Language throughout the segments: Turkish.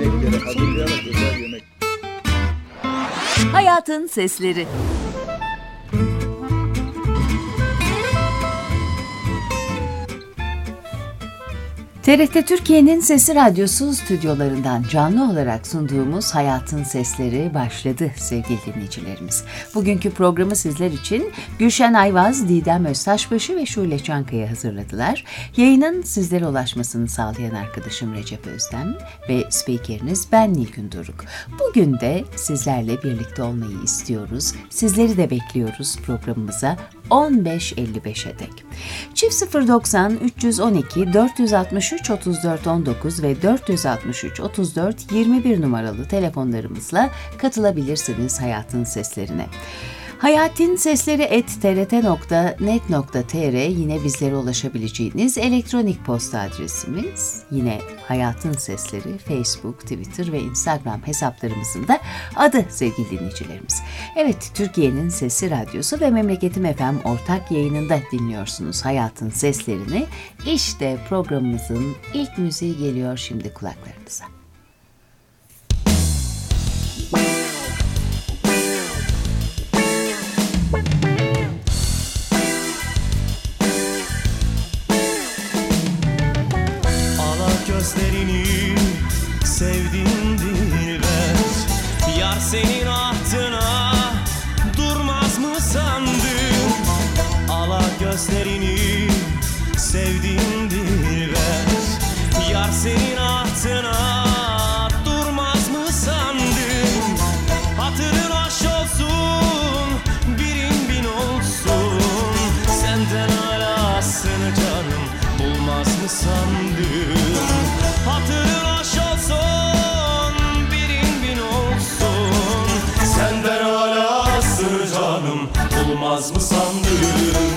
yemekleri hazırlayarak özel yemek. Hayatın Sesleri. TRT Türkiye'nin Sesi Radyosu stüdyolarından canlı olarak sunduğumuz Hayatın Sesleri başladı sevgili dinleyicilerimiz. Bugünkü programı sizler için Gülşen Ayvaz, Didem Öztaşbaşı ve Şule Çankaya hazırladılar. Yayının sizlere ulaşmasını sağlayan arkadaşım Recep Özdem ve spikeriniz ben Nilgün Doruk. Bugün de sizlerle birlikte olmayı istiyoruz. Sizleri de bekliyoruz programımıza 15.55'e dek. Çift 090 312 463 34 19 ve 463 34 21 numaralı telefonlarımızla katılabilirsiniz Hayatın Seslerine. hayatinsesleri@trt.net.tr yine bizlere ulaşabileceğiniz elektronik posta adresimiz. Yine Hayatın Sesleri Facebook, Twitter ve Instagram hesaplarımızın da adı sevgili dinleyicilerimiz. Evet, Türkiye'nin Sesi Radyosu ve Memleketim FM ortak yayınında dinliyorsunuz Hayatın Seslerini. İşte programımızın ilk müziği geliyor şimdi kulaklarınıza. Gözlerini sevdiğindir ver. Yar senin ahtına durmaz mı sandın? Ala gözlerini sevdiğindir ver. Yar senin ahtına durmaz mı sandın? Hatırın hoş olsun, birin bin olsun. Senden alasını canım bulmaz mı sandın? Hatırın hoş olsun, birin bin olsun. Senden alasını canım bulmaz mı sandın?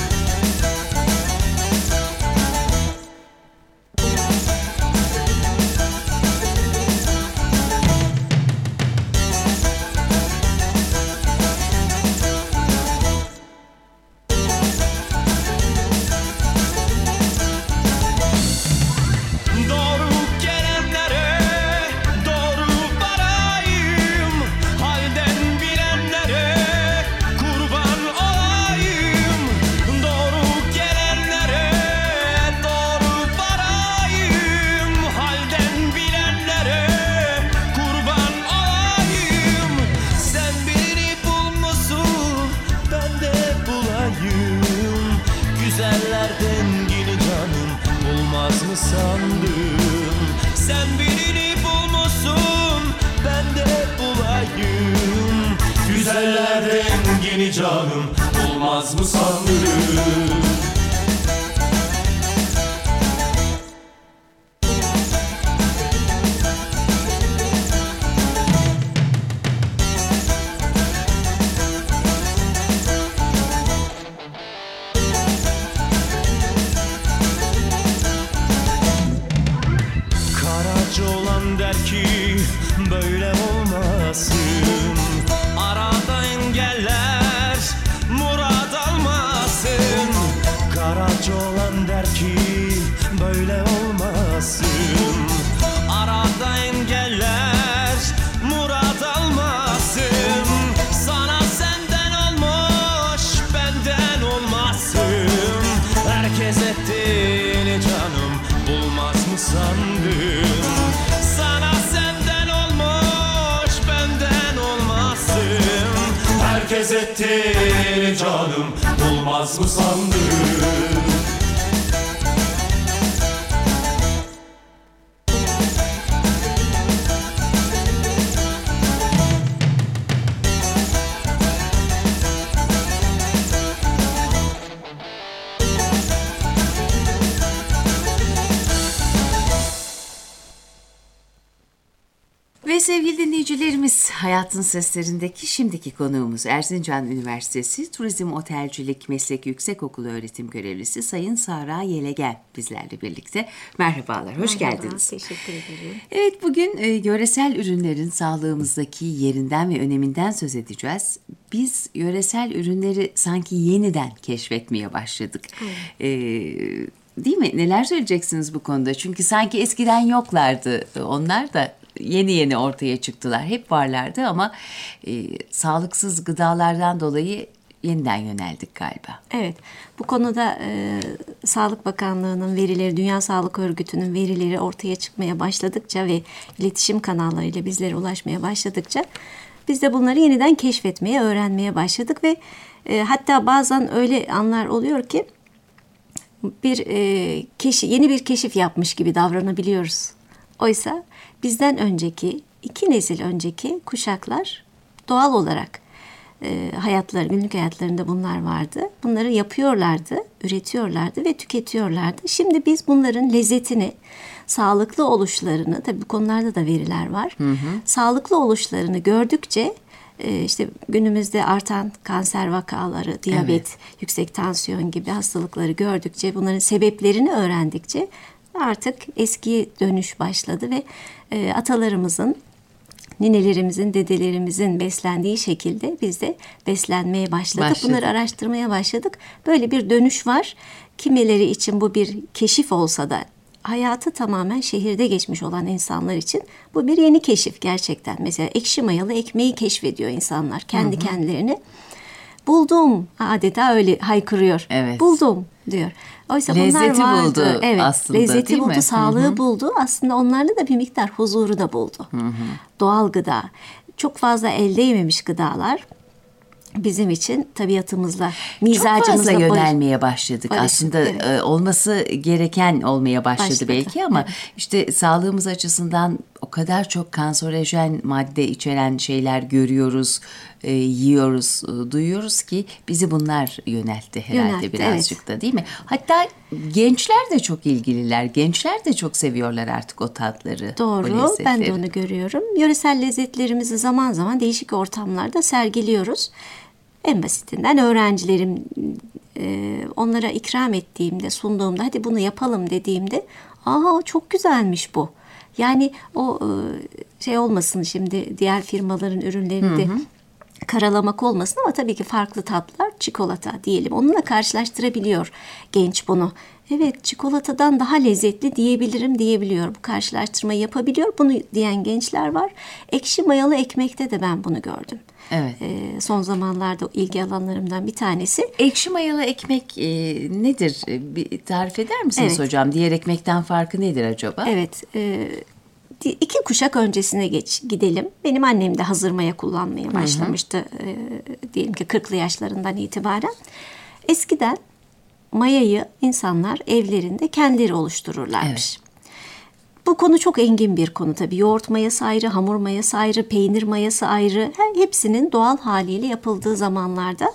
Sen birini bulmuşsun, ben de bulayım. Güzellerden yeni canım bulmaz mı sandın? Der ki böyle olmasın, arada engeller murad almasın. Karaca olan der ki böyle olmasın, arada engeller murad almasın. Sana senden olmuş, benden olmasın. Herkes ettiğini canım bulmaz mı sandın? Herkes ettiğini canım bulmaz mı sandın? Ve sevgili dinleyicilerimiz, Hayatın Seslerindeki şimdiki konuğumuz Erzincan Üniversitesi Turizm Otelcilik Meslek Yüksekokulu öğretim görevlisi Sayın Sara Yelegen bizlerle birlikte. Merhabalar, hoş geldiniz. Teşekkür ederim. Evet, bugün yöresel ürünlerin sağlığımızdaki yerinden ve öneminden söz edeceğiz. Biz yöresel ürünleri sanki yeniden keşfetmeye başladık. Değil mi? Neler söyleyeceksiniz bu konuda? Çünkü sanki eskiden yoklardı onlar da yeni ortaya çıktılar. Hep varlardı ama sağlıksız gıdalardan dolayı yeniden yöneldik galiba. Evet, bu konuda Sağlık Bakanlığı'nın verileri, Dünya Sağlık Örgütü'nün verileri ortaya çıkmaya başladıkça ve iletişim kanallarıyla bizlere ulaşmaya başladıkça biz de bunları yeniden keşfetmeye, öğrenmeye başladık ve hatta bazen öyle anlar oluyor ki yeni bir keşif yapmış gibi davranabiliyoruz. Oysa bizden önceki, 2 nesil önceki kuşaklar doğal olarak günlük hayatlarında bunlar vardı. Bunları yapıyorlardı, üretiyorlardı ve tüketiyorlardı. Şimdi biz bunların lezzetini, sağlıklı oluşlarını, tabii bu konularda da veriler var. Sağlıklı oluşlarını gördükçe işte günümüzde artan kanser vakaları, diyabet, yüksek tansiyon gibi hastalıkları gördükçe, bunların sebeplerini öğrendikçe artık eskiye dönüş başladı ve atalarımızın, ninelerimizin, dedelerimizin beslendiği şekilde biz de beslenmeye başladık. Bunları araştırmaya başladık. Böyle bir dönüş var. Kimileri için bu bir keşif olsa da hayatı tamamen şehirde geçmiş olan insanlar için bu bir yeni keşif gerçekten. Mesela ekşi mayalı ekmeği keşfediyor insanlar kendi kendilerini. Buldum, adeta öyle haykırıyor. Evet. Buldum diyor. Oysa lezzeti bunlar vardı. buldu aslında, lezzeti değil buldu, mi? sağlığı buldu. Aslında onlarda da bir miktar huzuru da buldu. Doğal gıda. Çok fazla el değmemiş gıdalar bizim için tabiatımızla, mizacımızla çok fazla yönelmeye başladık. Aslında evet. Olması gereken olmaya başladı belki ama işte sağlığımız açısından o kadar çok kanserojen madde içeren şeyler görüyoruz, yiyoruz, duyuyoruz ki bizi bunlar yöneltti herhalde birazcık da, değil mi? Hatta gençler de çok ilgililer. Gençler de çok seviyorlar artık o tatları. Doğru. Ben de onu görüyorum. Yöresel lezzetlerimizi zaman zaman değişik ortamlarda sergiliyoruz. En basitinden öğrencilerim onlara ikram ettiğimde, sunduğumda, hadi bunu yapalım dediğimde, çok güzelmiş bu. Yani o olmasın şimdi, diğer firmaların ürünlerini de karalamak olmasın ama tabii ki farklı tatlar, çikolata diyelim. Onunla karşılaştırabiliyor genç bunu. Evet, çikolatadan daha lezzetli diyebiliyor. Bu karşılaştırmayı yapabiliyor. Bunu diyen gençler var. Ekşi mayalı ekmekte de ben bunu gördüm. Evet. Son zamanlarda ilgi alanlarımdan bir tanesi. Ekşi mayalı ekmek nedir? Bir tarif eder misiniz hocam? Diğer ekmekten farkı nedir acaba? Evet. 2 kuşak öncesine gidelim. Benim annem de hazır maya kullanmaya başlamıştı. Diyelim ki 40'lı yaşlarından itibaren. Eskiden mayayı insanlar evlerinde kendileri oluştururlarmış. Evet. Bu konu çok engin bir konu tabii. Yoğurt mayası ayrı, hamur mayası ayrı, peynir mayası ayrı. Hepsinin doğal haliyle yapıldığı zamanlarda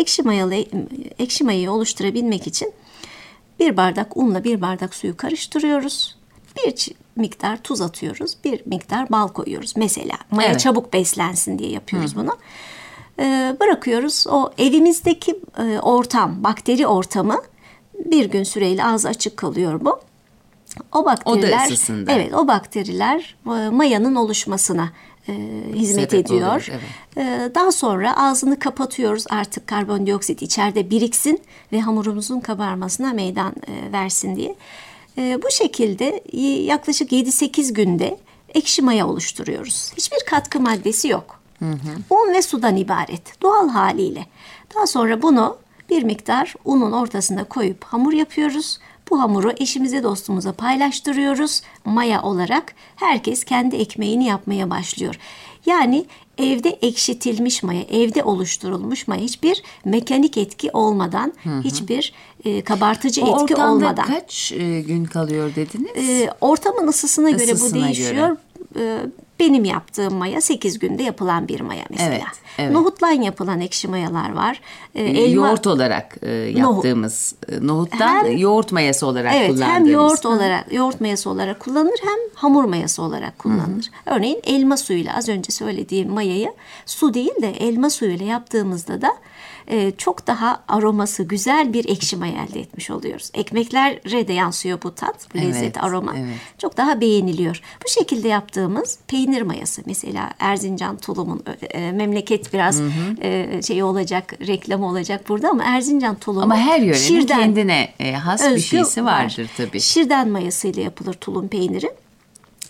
ekşi mayayı oluşturabilmek için 1 bardak unla 1 bardak suyu karıştırıyoruz. Bir miktar tuz atıyoruz, bir miktar bal koyuyoruz. Mesela maya çabuk beslensin diye yapıyoruz bunu. Bırakıyoruz. O evimizdeki bakteri ortamı bir gün süreyle ağzı açık kalıyor bu. O bakteriler, o bakteriler mayanın oluşmasına hizmet ediyor. Olur, evet. Daha sonra ağzını kapatıyoruz, artık karbondioksit içeride biriksin ve hamurumuzun kabarmasına meydan versin diye. Bu şekilde yaklaşık 7-8 günde ekşi maya oluşturuyoruz. Hiçbir katkı maddesi yok. Un ve sudan ibaret, doğal haliyle. Daha sonra bunu bir miktar unun ortasına koyup hamur yapıyoruz. Bu hamuru eşimize, dostumuza paylaştırıyoruz. Maya olarak herkes kendi ekmeğini yapmaya başlıyor. Yani evde ekşitilmiş maya, evde oluşturulmuş maya, hiçbir mekanik etki olmadan, hiçbir kabartıcı etki olmadan. O ortamda kaç gün kalıyor dediniz? Ortamın ısısına göre bu değişiyor. Benim yaptığım maya 8 günde yapılan bir maya mesela. Evet. Nohuttan yapılan ekşi mayalar var. Yoğurt olarak yaptığımız nohuttan yoğurt mayası olarak kullandığımız. Hem yoğurt mayası olarak kullanılır, hem hamur mayası olarak kullanılır. Örneğin elma suyuyla, az önce söylediğim mayayı su değil de elma suyuyla yaptığımızda da çok daha aroması güzel bir ekşi maya elde etmiş oluyoruz. Ekmeklere de yansıyor bu tat, bu lezzet, aroma. Evet. Çok daha beğeniliyor. Bu şekilde yaptığımız peynir mayası, mesela Erzincan tulumun memleket biraz olacak, reklamı olacak burada ama Erzincan tulumu. Ama her yörenin kendine has bir şeysi vardır tabii. Şirden mayasıyla yapılır tulum peyniri.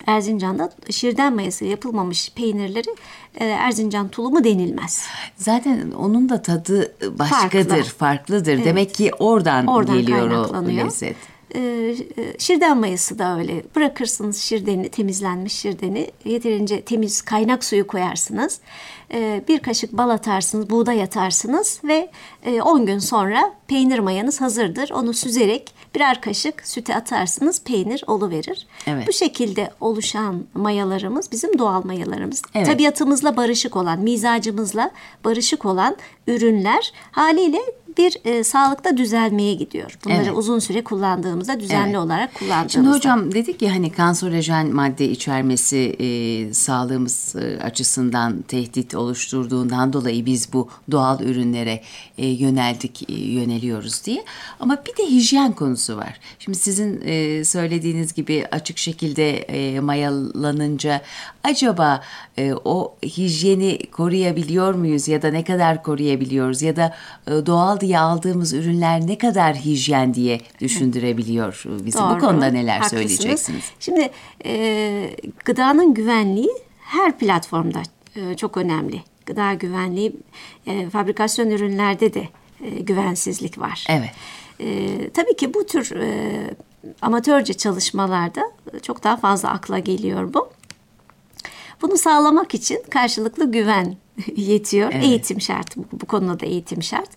Erzincan'da şirden mayası yapılmamış peynirleri Erzincan tulumu denilmez. Zaten onun da tadı başkadır, farklıdır. Evet. Demek ki oradan geliyor o lezzet. Şirden mayası da öyle. Bırakırsınız şirdeni, temizlenmiş şirdeni. Yeterince temiz kaynak suyu koyarsınız. Bir kaşık bal atarsınız, buğday atarsınız ve 10 gün sonra peynir mayanız hazırdır. Onu süzerek birer kaşık süte atarsınız, peynir oluverir. Evet. Bu şekilde oluşan mayalarımız bizim doğal mayalarımız. Evet. Tabiatımızla barışık olan, mizacımızla barışık olan ürünler haliyle bir sağlıkta düzelmeye gidiyor. Bunları uzun süre kullandığımızda, düzenli olarak kullandığımızda. Şimdi hocam dedik ki hani kanserojen madde içermesi sağlığımız açısından tehdit oluşturduğundan dolayı biz bu doğal ürünlere yöneliyoruz diye. Ama bir de hijyen konusu var. Şimdi sizin söylediğiniz gibi açık şekilde mayalanınca acaba o hijyeni koruyabiliyor muyuz ya da ne kadar koruyabiliyoruz ya da doğal diye aldığımız ürünler ne kadar hijyen diye düşündürebiliyor bizi. Doğru. Bu konuda neler söyleyeceksiniz? Şimdi gıdanın güvenliği her platformda çok önemli. Gıda güvenliği, fabrikasyon ürünlerde de güvensizlik var. Evet. Tabii ki bu tür amatörce çalışmalarda çok daha fazla akla geliyor bu. Bunu sağlamak için karşılıklı güven yetiyor. Evet. Eğitim şart. Bu konuda da eğitim şart.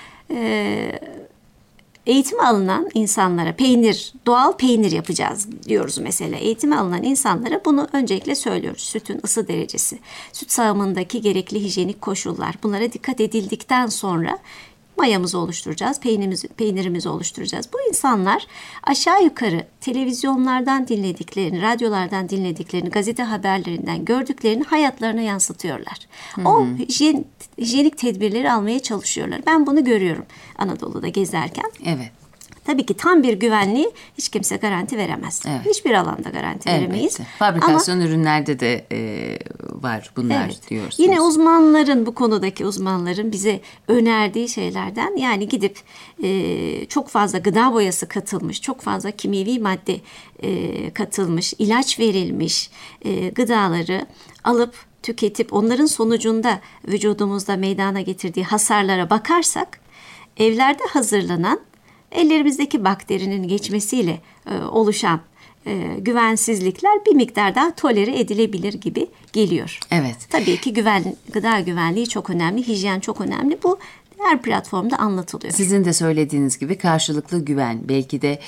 Eğitime alınan insanlara doğal peynir yapacağız diyoruz mesela. Eğitime alınan insanlara bunu öncelikle söylüyoruz. Sütün ısı derecesi, süt sağımındaki gerekli hijyenik koşullar. Bunlara dikkat edildikten sonra mayamızı oluşturacağız, peynirimizi oluşturacağız. Bu insanlar aşağı yukarı televizyonlardan dinlediklerini, radyolardan dinlediklerini, gazete haberlerinden gördüklerini hayatlarına yansıtıyorlar. O hijyenik tedbirleri almaya çalışıyorlar. Ben bunu görüyorum Anadolu'da gezerken. Evet. Tabii ki tam bir güvenliği hiç kimse garanti veremez. Evet. Hiçbir alanda garanti veremeyiz. Fabrikasyon ürünlerde de var bunlar diyorsunuz. Yine bu konudaki uzmanların bize önerdiği şeylerden yani gidip çok fazla gıda boyası katılmış, çok fazla kimyevi madde katılmış, ilaç verilmiş gıdaları alıp tüketip onların sonucunda vücudumuzda meydana getirdiği hasarlara bakarsak evlerde hazırlanan ellerimizdeki bakterinin geçmesiyle oluşan güvensizlikler bir miktar daha tolere edilebilir gibi geliyor. Evet. Tabii ki gıda güvenliği çok önemli, hijyen çok önemli. Bu her platformda anlatılıyor. Sizin de söylediğiniz gibi karşılıklı güven. Belki de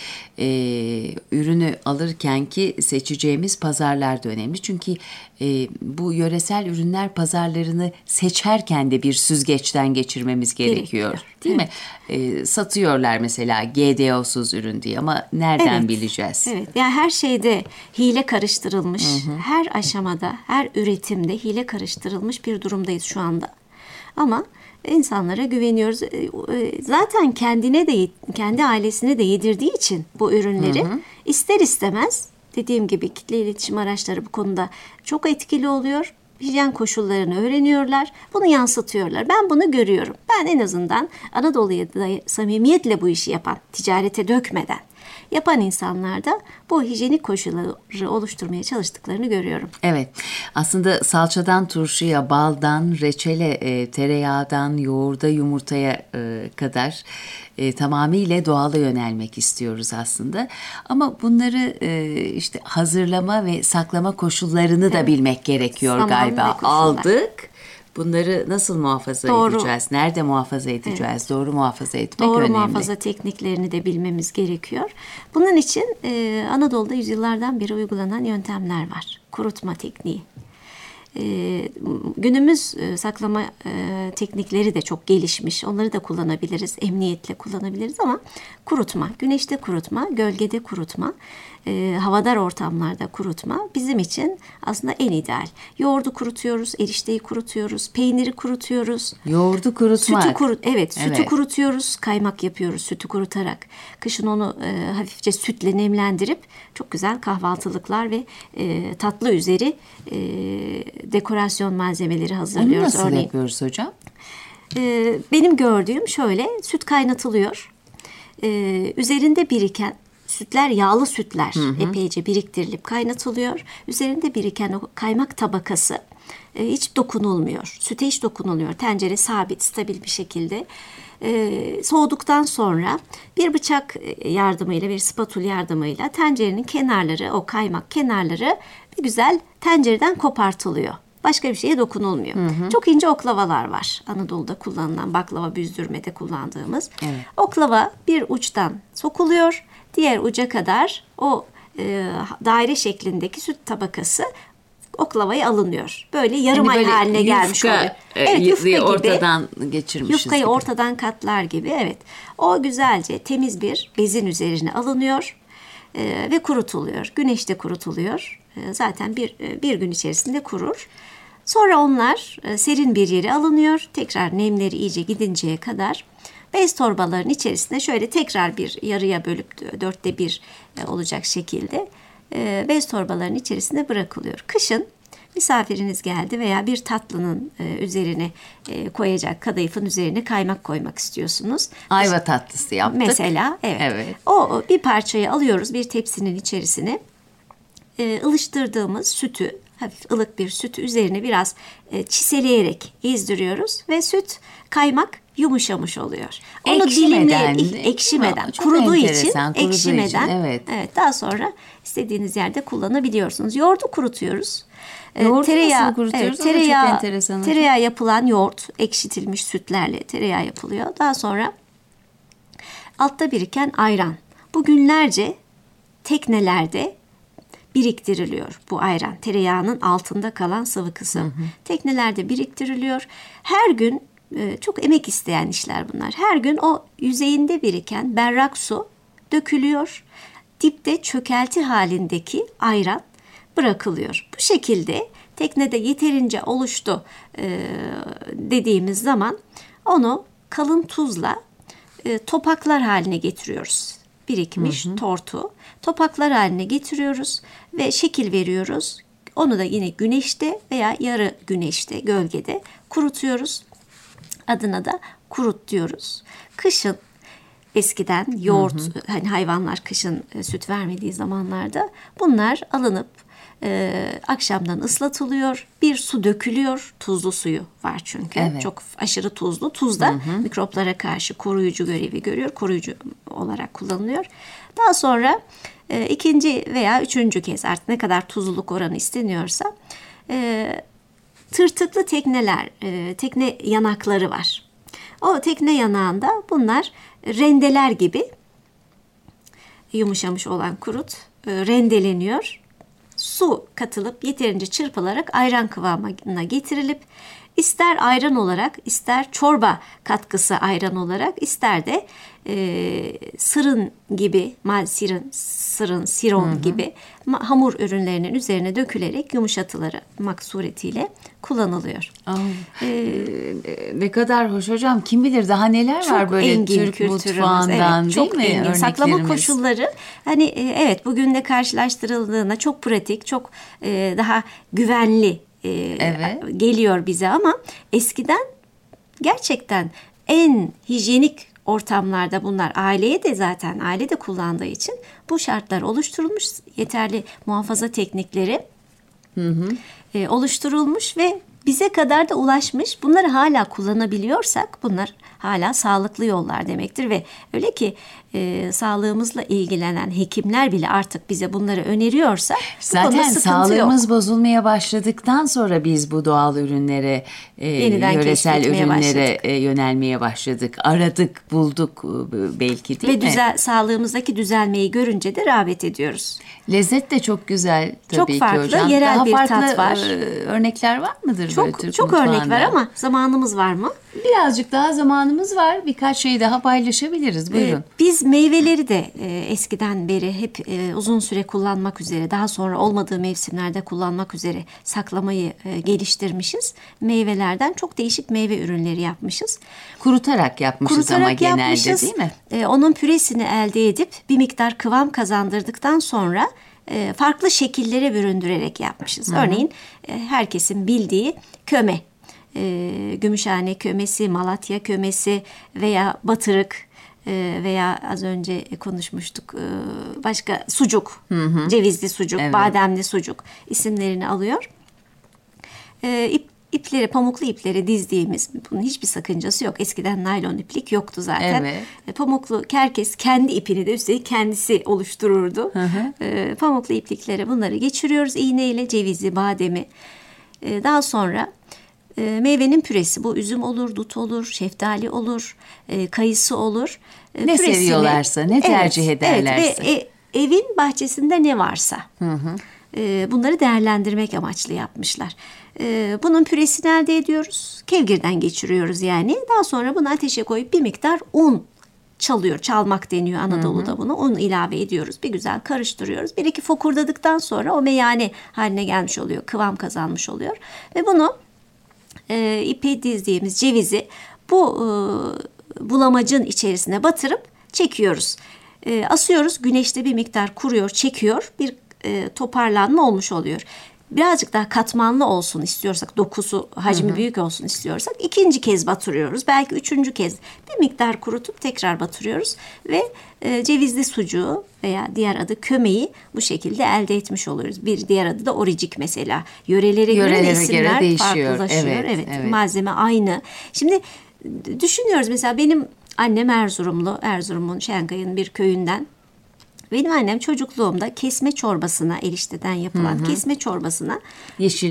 ürünü alırken ki seçeceğimiz pazarlar da önemli. Çünkü bu yöresel ürünler pazarlarını seçerken de bir süzgeçten geçirmemiz gerekiyor. Değil mi? Satıyorlar mesela GDO'suz ürün diye ama nereden bileceğiz? Evet. Yani her şeyde hile karıştırılmış, her aşamada, her üretimde hile karıştırılmış bir durumdayız şu anda. Ama insanlara güveniyoruz. Zaten kendi ailesine de yedirdiği için bu ürünleri ister istemez dediğim gibi kitle iletişim araçları bu konuda çok etkili oluyor. Hijyen koşullarını öğreniyorlar. Bunu yansıtıyorlar. Ben bunu görüyorum. Ben en azından Anadolu'ya da samimiyetle bu işi yapan, ticarete dökmeden yapan insanlarda bu hijyenik koşulları oluşturmaya çalıştıklarını görüyorum. Evet. Aslında salçadan turşuya, baldan reçele, tereyağdan yoğurda, yumurtaya kadar tamamıyla doğala yönelmek istiyoruz aslında. Ama bunları işte hazırlama ve saklama koşullarını da bilmek gerekiyor galiba. Aldık. Bunları nasıl muhafaza edeceğiz? Nerede muhafaza edeceğiz? Evet. Doğru muhafaza etmek önemli. Doğru muhafaza tekniklerini de bilmemiz gerekiyor. Bunun için Anadolu'da yüzyıllardan beri uygulanan yöntemler var. Kurutma tekniği. Günümüz saklama teknikleri de çok gelişmiş. Onları da kullanabiliriz. Emniyetle kullanabiliriz ama kurutma, güneşte kurutma, gölgede kurutma, havadar ortamlarda kurutma bizim için aslında en ideal. Yoğurdu kurutuyoruz, erişteyi kurutuyoruz, peyniri kurutuyoruz. Yoğurdu kurutmak. Sütü kurutuyoruz, kaymak yapıyoruz sütü kurutarak. Kışın onu hafifçe sütle nemlendirip çok güzel kahvaltılıklar ve tatlı üzeri dekorasyon malzemeleri hazırlıyoruz. Onu nasıl yapıyoruz hocam? Benim gördüğüm şöyle, süt kaynatılıyor. Üzerinde biriken sütler yağlı sütler epeyce biriktirilip kaynatılıyor. Üzerinde biriken o kaymak tabakası hiç dokunulmuyor. Süte hiç dokunulmuyor. Tencere sabit, stabil bir şekilde. Soğuduktan sonra bir bıçak yardımıyla, bir spatula yardımıyla tencerenin kenarları, o kaymak kenarları bir güzel tencereden kopartılıyor. Başka bir şeye dokunulmuyor. Çok ince oklavalar var. Anadolu'da kullanılan baklava büzdürmede kullandığımız. Evet. Oklava bir uçtan sokuluyor. Diğer uca kadar o daire şeklindeki süt tabakası oklavaya alınıyor. Böyle yarım ay haline gelmiş oluyor. Evet, yufka gibi. Ortadan geçirmişiz. Yufkayı gibi. Ortadan katlar gibi. Evet. O güzelce temiz bir bezin üzerine alınıyor ve kurutuluyor. Güneşte kurutuluyor. Zaten bir gün içerisinde kurur. Sonra onlar serin bir yere alınıyor. Tekrar nemleri iyice gidinceye kadar bez torbaların içerisinde şöyle tekrar bir yarıya bölüp 1/4 olacak şekilde bez torbaların içerisinde bırakılıyor. Kışın misafiriniz geldi veya bir tatlının üzerine koyacak kadayıfın üzerine kaymak koymak istiyorsunuz. Ayva tatlısı yaptık. Mesela evet. O bir parçayı alıyoruz bir tepsinin içerisine. Ilıştırdığımız sütü, hafif ılık bir sütü üzerine biraz çiseleyerek gezdiriyoruz ve süt kaymak yumuşamış oluyor. Onu ekşimeden, kuruduğu için ekşimeden. Evet, daha sonra istediğiniz yerde kullanabiliyorsunuz. Yoğurdu kurutuyoruz. Tereyağı kurutuyoruz. Tereyağı yapılan yoğurt, ekşitilmiş sütlerle tereyağı yapılıyor. Daha sonra altta biriken ayran. Bu günlerce teknelerde biriktiriliyor bu ayran. Tereyağının altında kalan sıvı kısım. Teknelerde biriktiriliyor. Her gün çok emek isteyen işler bunlar. Her gün o yüzeyinde biriken berrak su dökülüyor. Dipte çökelti halindeki ayran bırakılıyor. Bu şekilde teknede yeterince oluştu dediğimiz zaman onu kalın tuzla topaklar haline getiriyoruz. Birikmiş tortu topaklar haline getiriyoruz ve şekil veriyoruz. Onu da yine güneşte veya yarı güneşte, gölgede kurutuyoruz. Adına da kurut diyoruz. Kışın eskiden yoğurt, hani hayvanlar kışın süt vermediği zamanlarda bunlar alınıp akşamdan ıslatılıyor. Bir su dökülüyor. Tuzlu suyu var çünkü. Evet. Çok aşırı tuzlu. Tuz da mikroplara karşı koruyucu görevi görüyor. Koruyucu olarak kullanılıyor. Daha sonra ikinci veya üçüncü kez artık ne kadar tuzluluk oranı isteniyorsa tırtıklı tekneler, tekne yanakları var. O tekne yanağında bunlar rendeler gibi yumuşamış olan kurut rendeleniyor. Su katılıp yeterince çırpılarak ayran kıvamına getirilip ister ayran olarak, ister çorba katkısı ayran olarak, ister de sırın gibi, siron gibi hamur ürünlerinin üzerine dökülerek yumuşatılmak suretiyle kullanılıyor. Ne kadar hoş hocam. Kim bilir daha neler var böyle Türk mutfağından, evet, değil mi? Engin. Saklama koşulları hani evet bugünle karşılaştırıldığında çok pratik, çok daha güvenli geliyor bize ama eskiden gerçekten en hijyenik ortamlarda bunlar aile de kullandığı için bu şartlar oluşturulmuş, yeterli muhafaza teknikleri oluşturulmuş ve bize kadar da ulaşmış. Bunları hala kullanabiliyorsak bunlar hala sağlıklı yollar demektir ve öyle ki sağlığımızla ilgilenen hekimler bile artık bize bunları öneriyorsa zaten sağlığımız bozulmaya başladıktan sonra biz bu doğal ürünlere, yöresel ürünlere yönelmeye başladık. Aradık, bulduk belki değil mi? Ve sağlığımızdaki düzelmeyi görünce de rağbet ediyoruz. Lezzet de çok güzel tabii çok farklı, ki hocam. Yerel daha bir farklı tat var. Örnekler var mıdır böyle Türk çok mutfağında? Örnek var ama zamanımız var mı? Birazcık daha zamanımız var. Birkaç şeyi daha paylaşabiliriz. Buyurun. Biz meyveleri de eskiden beri hep uzun süre kullanmak üzere, daha sonra olmadığı mevsimlerde kullanmak üzere saklamayı geliştirmişiz. Meyvelerden çok değişik meyve ürünleri yapmışız. Kurutarak yapmışız ama genelde değil mi? Onun püresini elde edip bir miktar kıvam kazandırdıktan sonra farklı şekillere büründürerek yapmışız. Örneğin herkesin bildiği köme. Gümüşhane kömesi, Malatya kömesi veya batırık veya az önce konuşmuştuk başka sucuk, cevizli sucuk, bademli sucuk isimlerini alıyor. İpleri, pamuklu ipleri dizdiğimiz, bunun hiçbir sakıncası yok. Eskiden naylon iplik yoktu zaten. Evet. Pamuklu, herkes kendi ipini de üstelik kendisi oluştururdu. Pamuklu ipliklere bunları geçiriyoruz iğneyle, cevizi, bademi. Daha sonra meyvenin püresi, bu üzüm olur, dut olur, şeftali olur, kayısı olur. Ne seviyorlarsa, ne tercih ederlerse. Evet, ve evin bahçesinde ne varsa. Bunları değerlendirmek amaçlı yapmışlar. Bunun püresini elde ediyoruz. Kevgirden geçiriyoruz yani. Daha sonra bunu ateşe koyup bir miktar un çalmak deniyor Anadolu'da buna. Un ilave ediyoruz. Bir güzel karıştırıyoruz. Bir iki fokurdadıktan sonra o meyane haline gelmiş oluyor. Kıvam kazanmış oluyor. Ve bunu ipe dizdiğimiz cevizi bu bulamacın içerisine batırıp çekiyoruz. Asıyoruz. Güneşte bir miktar kuruyor, çekiyor. Bir toparlanma olmuş oluyor. Birazcık daha katmanlı olsun istiyorsak, dokusu, hacmi büyük olsun istiyorsak ikinci kez batırıyoruz. Belki üçüncü kez bir miktar kurutup tekrar batırıyoruz ve cevizli sucuğu veya diğer adı kömeği bu şekilde elde etmiş oluyoruz. Bir diğer adı da oricik mesela. Yörelere göre isimler farklılaşıyor. Evet. Malzeme aynı. Şimdi düşünüyoruz mesela benim annem Erzurumlu. Erzurum'un Şenkaya'nın bir köyünden. Benim annem çocukluğumda kesme çorbasına, erişteden yapılan kesme çorbasına yeşil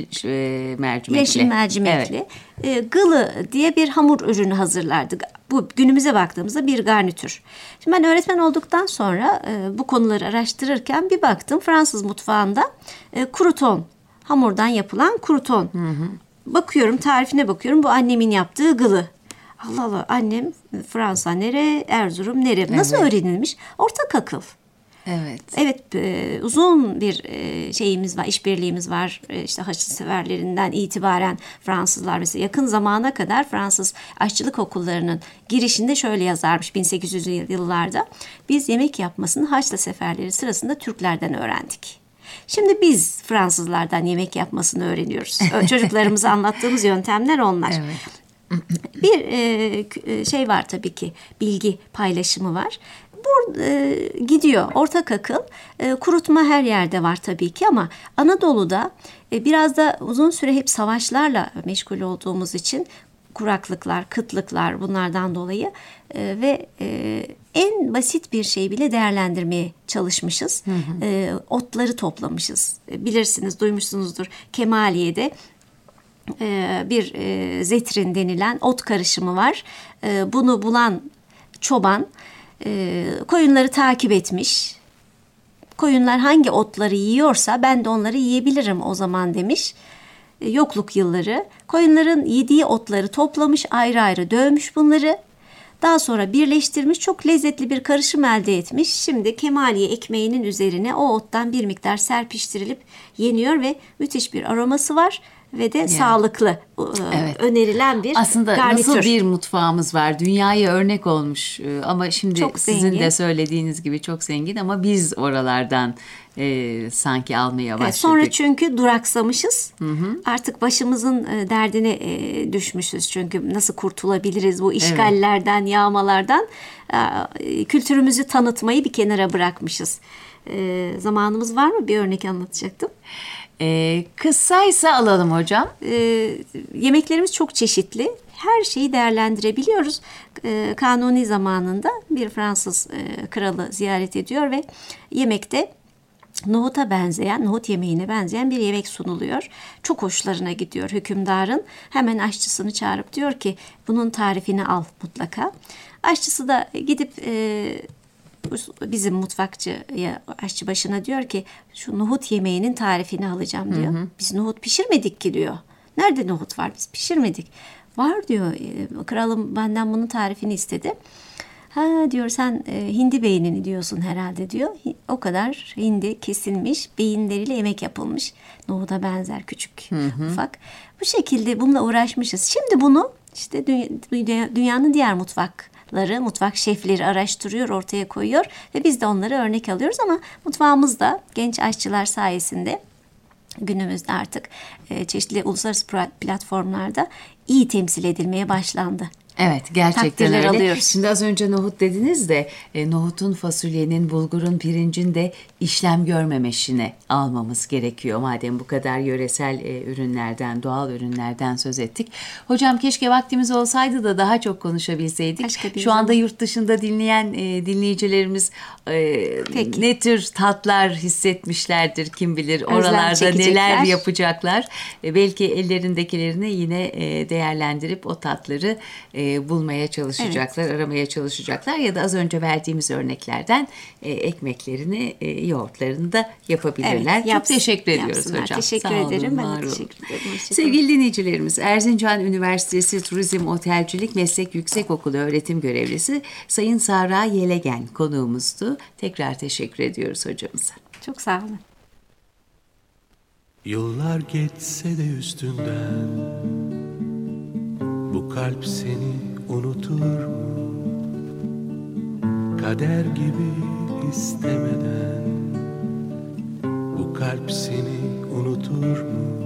mercimekli. Gılı diye bir hamur ürünü hazırlardı. Bu günümüze baktığımızda bir garnitür. Şimdi ben öğretmen olduktan sonra bu konuları araştırırken bir baktım Fransız mutfağında kruton, hamurdan yapılan kruton. Bakıyorum, tarifine bakıyorum, bu annemin yaptığı gılı. Allah Allah, annem Fransa nere, Erzurum nere? Nasıl öğrenilmiş? Ortak akıl. Evet, uzun bir şeyimiz var, işbirliğimiz var. İşte Haçlı severlerinden itibaren Fransızlar mesela yakın zamana kadar Fransız aşçılık okullarının girişinde şöyle yazarmış 1800'lü yıllarda. Biz yemek yapmasını Haçlı seferleri sırasında Türklerden öğrendik. Şimdi biz Fransızlardan yemek yapmasını öğreniyoruz. Çocuklarımıza anlattığımız yöntemler onlar. Bir şey var tabii ki, bilgi paylaşımı var. Gidiyor ortak akıl. Kurutma her yerde var tabii ki ama Anadolu'da biraz da uzun süre hep savaşlarla meşgul olduğumuz için kuraklıklar, kıtlıklar bunlardan dolayı ve en basit bir şey bile değerlendirmeye çalışmışız. Otları toplamışız. Bilirsiniz, duymuşsunuzdur, Kemaliye'de bir zetrin denilen ot karışımı var. Bunu bulan çoban koyunları takip etmiş. Koyunlar hangi otları yiyorsa ben de onları yiyebilirim o zaman demiş. Yokluk yılları. Koyunların yediği otları toplamış, ayrı ayrı dövmüş bunları. Daha sonra birleştirmiş, çok lezzetli bir karışım elde etmiş. Şimdi Kemaliye ekmeğinin üzerine o ottan bir miktar serpiştirilip yeniyor ve müthiş bir aroması var. Ve de sağlıklı önerilen bir aslında garnitür. Nasıl bir mutfağımız var, dünyaya örnek olmuş ama şimdi çok sizin zengin. De söylediğiniz gibi çok zengin ama biz oralardan sanki almaya başladık. Sonra çünkü duraksamışız. Artık başımızın derdine düşmüşüz. Çünkü nasıl kurtulabiliriz bu işgallerden, yağmalardan? Kültürümüzü tanıtmayı bir kenara bırakmışız. Zamanımız var mı? Bir örnek anlatacaktım. Kısaysa alalım hocam. Yemeklerimiz çok çeşitli. Her şeyi değerlendirebiliyoruz. Kanuni zamanında bir Fransız kralı ziyaret ediyor ve yemekte nohut yemeğine benzeyen bir yemek sunuluyor. Çok hoşlarına gidiyor hükümdarın. Hemen aşçısını çağırıp diyor ki bunun tarifini al mutlaka. Aşçısı da gidip bizim mutfakçıya, aşçı başına diyor ki şu nohut yemeğinin tarifini alacağım diyor. Biz nohut pişirmedik ki diyor. Nerede nohut var, biz pişirmedik. Var diyor, kralım benden bunun tarifini istedi. Ha diyor, sen hindi beynini diyorsun herhalde diyor. O kadar hindi kesilmiş, beyinleriyle yemek yapılmış. Nohuda benzer, küçük, ufak. Bu şekilde bununla uğraşmışız. Şimdi bunu işte dünyanın diğer mutfak şefleri araştırıyor, ortaya koyuyor ve biz de onları örnek alıyoruz ama mutfağımızda genç aşçılar sayesinde günümüzde artık çeşitli uluslararası platformlarda iyi temsil edilmeye başlandı. Evet, gerçekten takdirler öyle. alıyoruz. Şimdi az önce nohut dediniz de nohutun, fasulyenin, bulgurun, pirincin de işlem görmemişini almamız gerekiyor. Madem bu kadar yöresel ürünlerden, doğal ürünlerden söz ettik. Hocam keşke vaktimiz olsaydı da daha çok konuşabilseydik. Başka bir Şu anda zaman. yurt dışında dinleyen dinleyicilerimiz Peki. ne tür tatlar hissetmişlerdir kim bilir. Özlem Oralarda çekecekler. neler yapacaklar. Belki ellerindekilerini yine değerlendirip o tatları bulmaya çalışacaklar, aramaya çalışacaklar ya da az önce verdiğimiz örneklerden ekmeklerini, yoğurtlarını da yapabilirler. Evet, Çok teşekkür ediyoruz yapsınlar. hocam. Teşekkür Sağ olun, ederim. Ben var de olun. teşekkür ederim. Hoşça kalın. Sevgili dinleyicilerimiz, Erzincan Üniversitesi Turizm Otelcilik Meslek Yüksekokulu öğretim görevlisi Sayın Sahra Yelegen konuğumuzdu. Tekrar teşekkür ediyoruz hocamıza. Çok sağ olun. Yıllar geçse de üstünden bu kalp seni unutur mu? Kader gibi istemeden bu kalp seni unutur mu?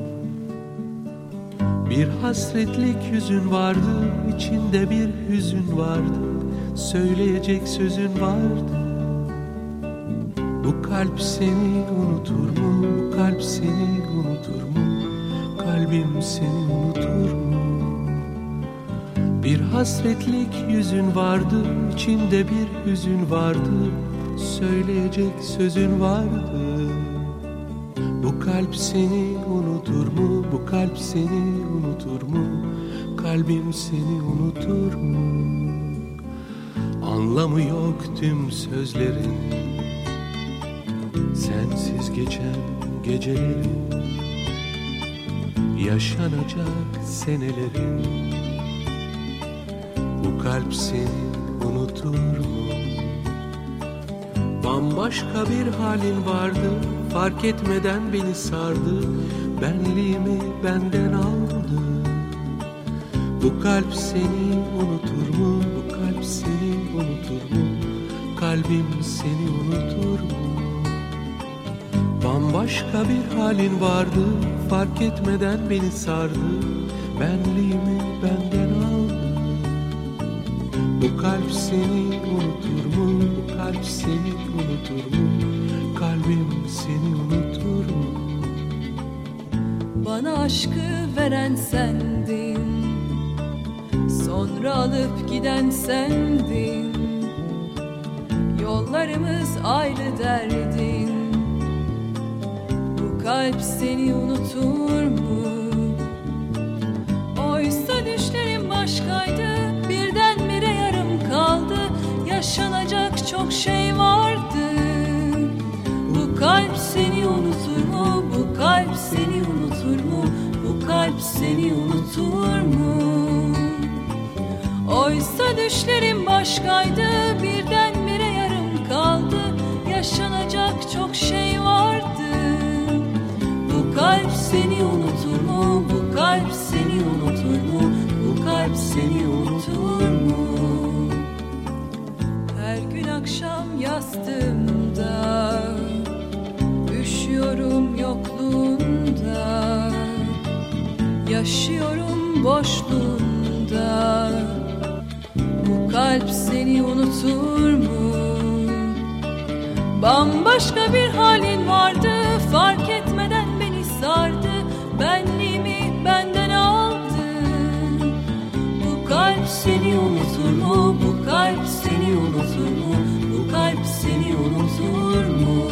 Bir hasretlik yüzün vardı, içinde bir hüzün vardı, söyleyecek sözün vardı. Bu kalp seni unutur mu? Bu kalp seni unutur mu? Kalbim seni unutur mu? Bir hasretlik yüzün vardı, içinde bir hüzün vardı, söyleyecek sözün vardı. Bu kalp seni unutur mu? Bu kalp seni unutur mu? Kalbim seni unutur mu? Anlamı yok tüm sözlerin, sensiz geçen gecelerin, yaşanacak senelerin. Bu kalp seni unutur mu? Bambaşka bir halin vardı, fark etmeden beni sardı, benliğimi benden aldı. Bu kalp seni unutur mu? Bu kalp seni unutur mu? Kalbim seni unutur mu? Bambaşka bir halin vardı, fark etmeden beni sardı, benliğimi benden aldı. Bu kalp seni unutur mu? Bu kalp seni unutur mu? Kalbim seni unutur mu? Bana aşkı veren sendin, sonra alıp giden sendin. Yollarımız ayrı derdin, bu kalp seni unutur mu? Oysa düşlerim başkaydı, birdenbire yarım kaldı. Yaşanacak çok şey vardı. Bu kalp seni unutur mu? Bu kalp seni unutur mu? Bu kalp seni unutur mu? Oysa düşlerim başkaydı, birdenbire yarım kaldı. Yaşanacak çok şey vardı. Bu kalp seni unutur mu? Bu kalp seni unutur mu? Bu kalp seni unutur mu? Her gün akşam yastığımda üşüyorum yokluğunda, yaşıyorum boşluğunda. Bu kalp seni unutur mu? Bambaşka bir halin vardı, fark etmeden beni sardı, benliğimi benden aldı. Bu kalp seni unutur mu? Bu kalp seni unutur mu? Bu kalp seni unutur mu?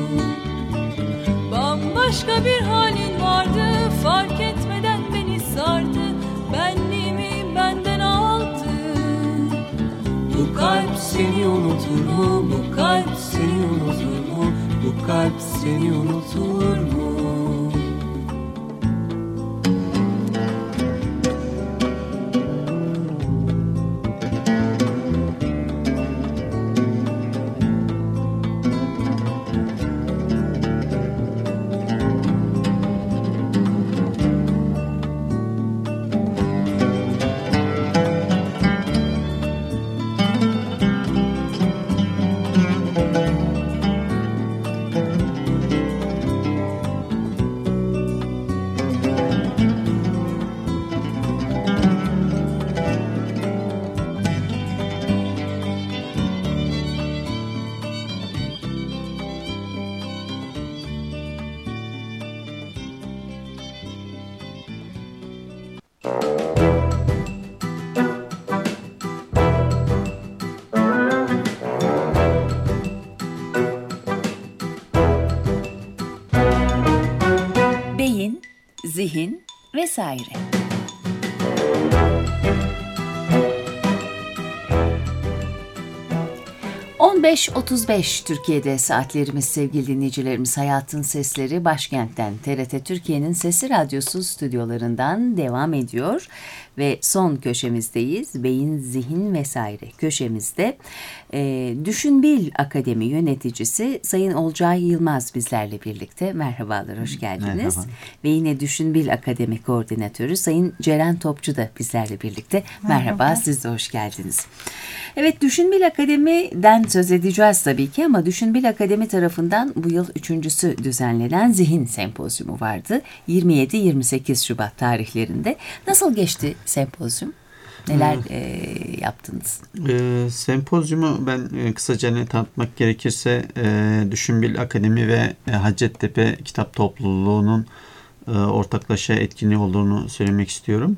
Bambaşka bir halin vardı, fark etmeden beni sardı, benliğimi benden aldı. Bu kalp seni unutur mu? Bu kalp seni unutur mu? Bu kalp seni unutur mu? vesaire. 15.35 Türkiye'de saatlerimiz sevgili dinleyicilerimiz. Hayatın Sesleri başkentten TRT Türkiye'nin Sesi Radyosu stüdyolarından devam ediyor. Ve son köşemizdeyiz. Beyin, zihin vesaire köşemizde Düşünbil Akademi yöneticisi Sayın Olcay Yılmaz bizlerle birlikte. Merhabalar, hoş geldiniz. Merhaba. Ve yine Düşünbil Akademi koordinatörü Sayın Ceren Topçu da bizlerle birlikte. Merhaba, siz de hoş geldiniz. Evet, Düşünbil Akademi'den söz edeceğiz tabii ki ama Düşünbil Akademi tarafından bu yıl 3.'sü düzenlenen Zihin Sempozyumu vardı. 27-28 Şubat tarihlerinde. Nasıl geçti sempozyum? Neler yaptınız? Sempozyumu ben kısaca tanıtmak gerekirse Düşünbil Akademi ve Hacettepe Kitap Topluluğu'nun ortaklaşa etkinliği olduğunu söylemek istiyorum.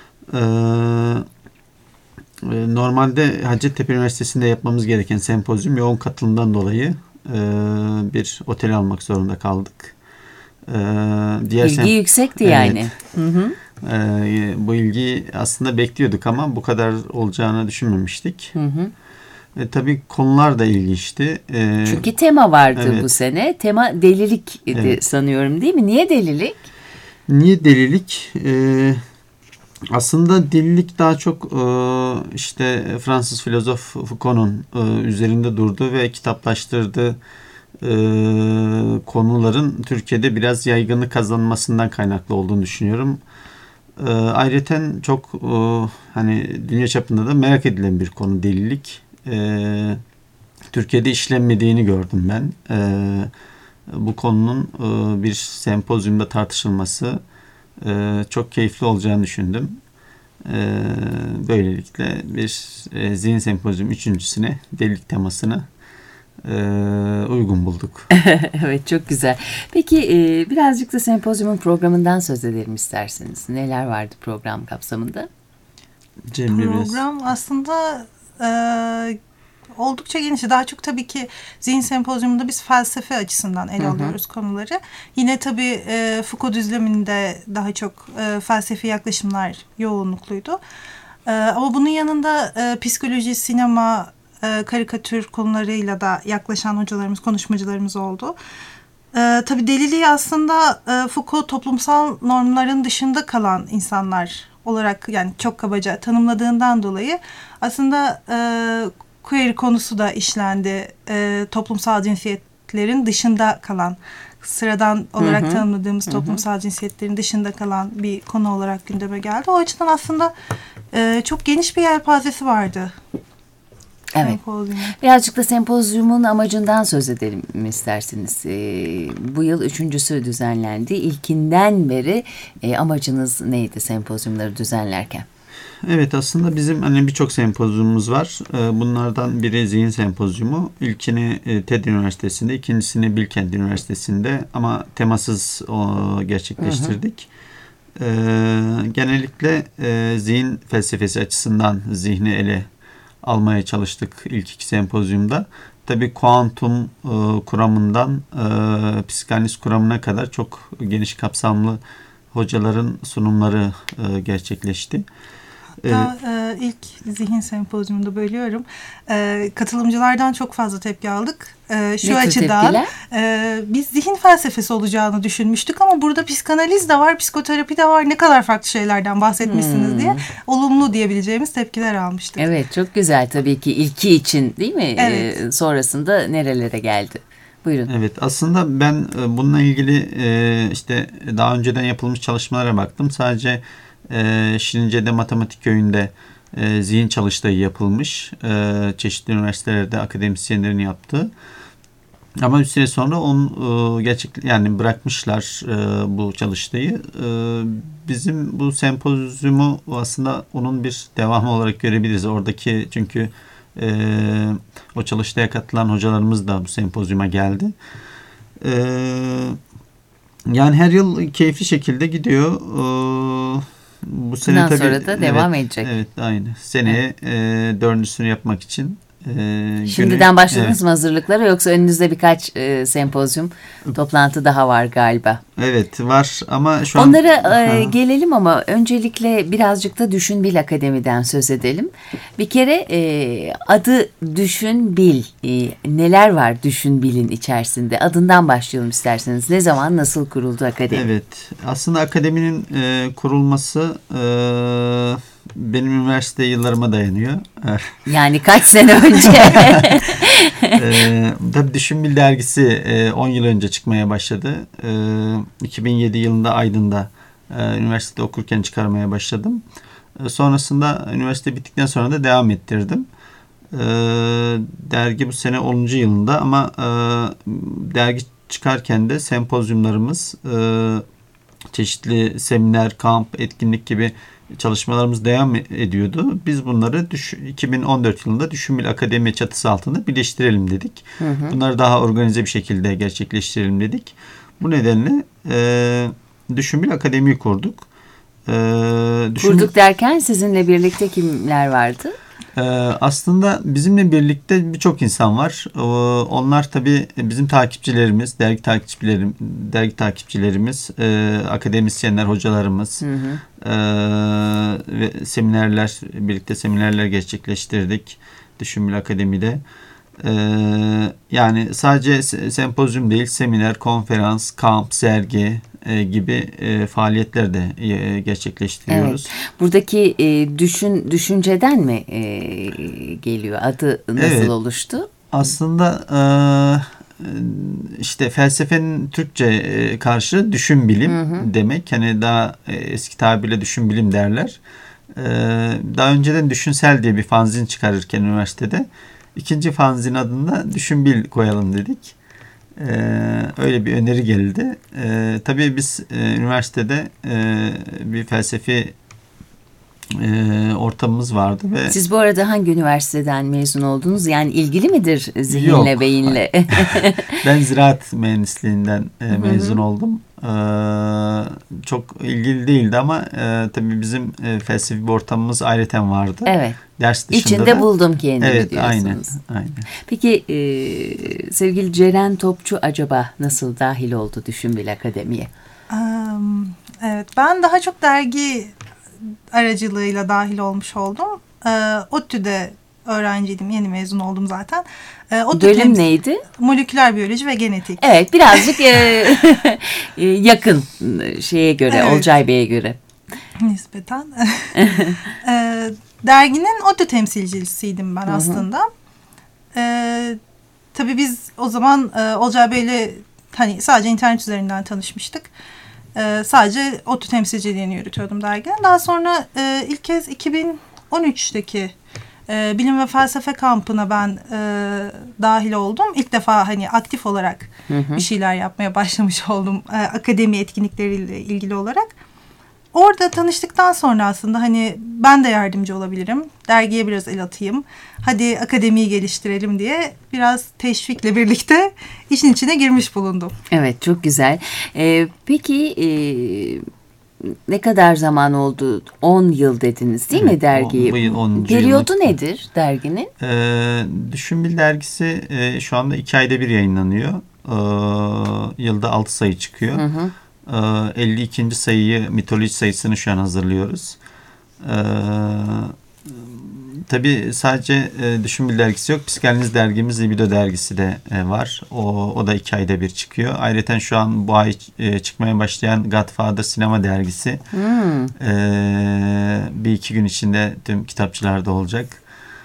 Normalde Hacettepe Üniversitesi'nde yapmamız gereken sempozyum yoğun katılımdan dolayı bir otel almak zorunda kaldık. İlgi yüksekti yani. Evet. Hı hı. Bu ilgiyi aslında bekliyorduk ama bu kadar olacağını düşünmemiştik. Hı hı. Tabii konular da ilginçti. Çünkü tema vardı evet. Bu sene. Tema delilik evet. Sanıyorum, değil mi? Niye delilik? Niye delilik? Aslında delilik daha çok işte Fransız filozof Foucault'un üzerinde durduğu ve kitaplaştırdığı konuların Türkiye'de biraz yaygınlık kazanmasından kaynaklı olduğunu düşünüyorum. Ayrıca çok hani dünya çapında da merak edilen bir konu delilik. Türkiye'de işlenmediğini gördüm ben. Bu konunun bir sempozyumda tartışılması çok keyifli olacağını düşündüm. Böylelikle bir zihin sempozyum 3.'süne delilik temasını uygun bulduk. Evet, çok güzel. Peki birazcık da sempozyumun programından söz edelim isterseniz. Neler vardı program kapsamında? Program aslında oldukça geniş. Daha çok tabii ki zihin sempozyumunda biz felsefe açısından ele alıyoruz konuları. Yine tabii Foucault düzleminde daha çok felsefi yaklaşımlar yoğunlukluydu. Ama bunun yanında psikoloji, sinema, karikatür konularıyla da yaklaşan hocalarımız, konuşmacılarımız oldu. Tabii deliliği aslında Foucault toplumsal normların dışında kalan insanlar olarak, yani çok kabaca tanımladığından dolayı aslında queer konusu da işlendi. Toplumsal cinsiyetlerin dışında kalan, sıradan olarak tanımladığımız toplumsal cinsiyetlerin dışında kalan bir konu olarak gündeme geldi. O açıdan aslında çok geniş bir yelpazesi vardı. Evet. Birazcık da sempozyumun amacından söz edelim isterseniz. Bu yıl 3.'sü düzenlendi. İlkinden beri amacınız neydi sempozyumları düzenlerken? Evet, aslında bizim hani birçok sempozyumumuz var. Bunlardan biri Zihin Sempozyumu. İlkini TED Üniversitesi'nde, ikincisini Bilkent Üniversitesi'nde ama temasız gerçekleştirdik. Genellikle zihin felsefesi açısından zihni ele almaya çalıştık ilk iki sempozyumda. Tabii kuantum kuramından psikanaliz kuramına kadar çok geniş kapsamlı hocaların sunumları gerçekleşti. Hatta ilk zihin sempozyumunda bölüyorum. Katılımcılardan çok fazla tepki aldık. Şu açıdan biz zihin felsefesi olacağını düşünmüştük ama burada psikanaliz de var, psikoterapi de var. Ne kadar farklı şeylerden bahsetmişsiniz diye olumlu diyebileceğimiz tepkiler almıştık. Evet, çok güzel tabii ki ilki için, değil mi? Evet. Sonrasında nerelere geldi? Buyurun. Evet, aslında ben bununla ilgili işte daha önceden yapılmış çalışmalara baktım. Sadece Şirince'de Matematik Köyü'nde zihin çalıştayı yapılmış. Çeşitli üniversitelerde akademisyenlerin yaptığı. Ama bir süre sonra onu yani bırakmışlar bu çalıştayı. Bizim bu sempozyumu aslında onun bir devamı olarak görebiliriz. Oradaki çünkü o çalıştaya katılan hocalarımız da bu sempozyuma geldi. Yani her yıl keyifli şekilde gidiyor. Bu sene bundan tabii, sonra da devam edecek. Evet, aynı. Seneye 4.'sünü yapmak için Şimdiden başladınız mı hazırlıklara, yoksa önünüzde birkaç sempozyum, toplantı daha var galiba? Evet, var ama şu an... Onlara gelelim ama öncelikle birazcık da Düşün Bil Akademi'den söz edelim. Bir kere adı Düşün Bil. Neler var Düşün Bil'in içerisinde? Adından başlayalım isterseniz. Ne zaman, nasıl kuruldu akademi? Evet, aslında akademinin kurulması benim üniversite yıllarıma dayanıyor. Yani kaç sene önce? Tabii Düşün Bil dergisi 10 yıl önce çıkmaya başladı. 2007 yılında Aydın'da üniversitede okurken çıkarmaya başladım. Sonrasında üniversite bittikten sonra da devam ettirdim. Dergi bu sene 10. yılında ama dergi çıkarken de sempozyumlarımız, çeşitli seminer, kamp, etkinlik gibi çalışmalarımız devam ediyordu. Biz bunları 2014 yılında Düşün Bil Akademi çatısı altında birleştirelim dedik. Bunları daha organize bir şekilde gerçekleştirelim dedik. Bu nedenle Düşün Bil Akademi'yi kurduk. Kurduk derken sizinle birlikte kimler vardı? Aslında bizimle birlikte birçok insan var. Onlar tabii bizim takipçilerimiz, dergi takipçilerimiz, akademisyenler, hocalarımız ve birlikte seminerler gerçekleştirdik Düşün Bil Akademi'de. Yani sadece sempozyum değil, seminer, konferans, kamp, sergi gibi faaliyetler de gerçekleştiriyoruz. Evet. Buradaki düşünceden mi geliyor? Adı nasıl oluştu? Aslında işte felsefenin Türkçe karşılığı düşün bilim demek. Hani daha eski tabirle düşün bilim derler. Daha önceden Düşünsel diye bir fanzin çıkarırken üniversitede ikinci fanzin adında Düşün Bil koyalım dedik. Öyle bir öneri geldi. Tabii biz üniversitede bir felsefi ortamımız vardı ve siz bu arada hangi üniversiteden mezun oldunuz? Yani ilgili midir zihinle, Yok. beyinle? Ben ziraat mühendisliğinden mezun oldum. Çok ilgili değildi ama tabii bizim felsefi bir ortamımız ayrıca vardı. Evet. Ders dışında İçinde da buldum kendimi evet, diyorsunuz. Aynen. Peki sevgili Ceren Topçu acaba nasıl dahil oldu Düşün Bil Akademi'ye? Evet, ben daha çok dergi aracılığıyla dahil olmuş oldum. ODTÜ'de öğrenciydim. Yeni mezun oldum zaten. Bölüm neydi? Moleküler biyoloji ve genetik. Evet, birazcık yakın şeye göre, Evet. Olcay Bey'e göre. Nispeten. Derginin ODTÜ temsilcisiydim ben aslında. Tabii biz o zaman Olcay Bey'le hani sadece internet üzerinden tanışmıştık. Sadece ODTÜ temsilciliğini yürütüyordum derginin. Daha sonra ilk kez 2013'teki bilim ve felsefe kampına ben dahil oldum. İlk defa hani aktif olarak bir şeyler yapmaya başlamış oldum. Akademi etkinlikleriyle ilgili olarak. Orada tanıştıktan sonra aslında hani ben de yardımcı olabilirim. Dergiye biraz el atayım. Hadi akademiyi geliştirelim diye biraz teşvikle birlikte işin içine girmiş bulundum. Evet, çok güzel. Peki ne kadar zaman oldu? 10 yıl dediniz değil mi dergiyi? Bu yıl 10. Periyodu nedir derginin? Düşün Bil dergisi şu anda 2 ayda bir yayınlanıyor. Yılda 6 sayı çıkıyor. 52. sayıyı, mitoloji sayısını şu an hazırlıyoruz. Tabii sadece Düşün Bil dergisi yok. Psikanaliz dergimiz Libido dergisi de var. O da 2 ayda bir çıkıyor. Ayrıca şu an bu ay çıkmaya başlayan Godfather sinema dergisi. Bir iki gün içinde tüm kitapçılarda olacak.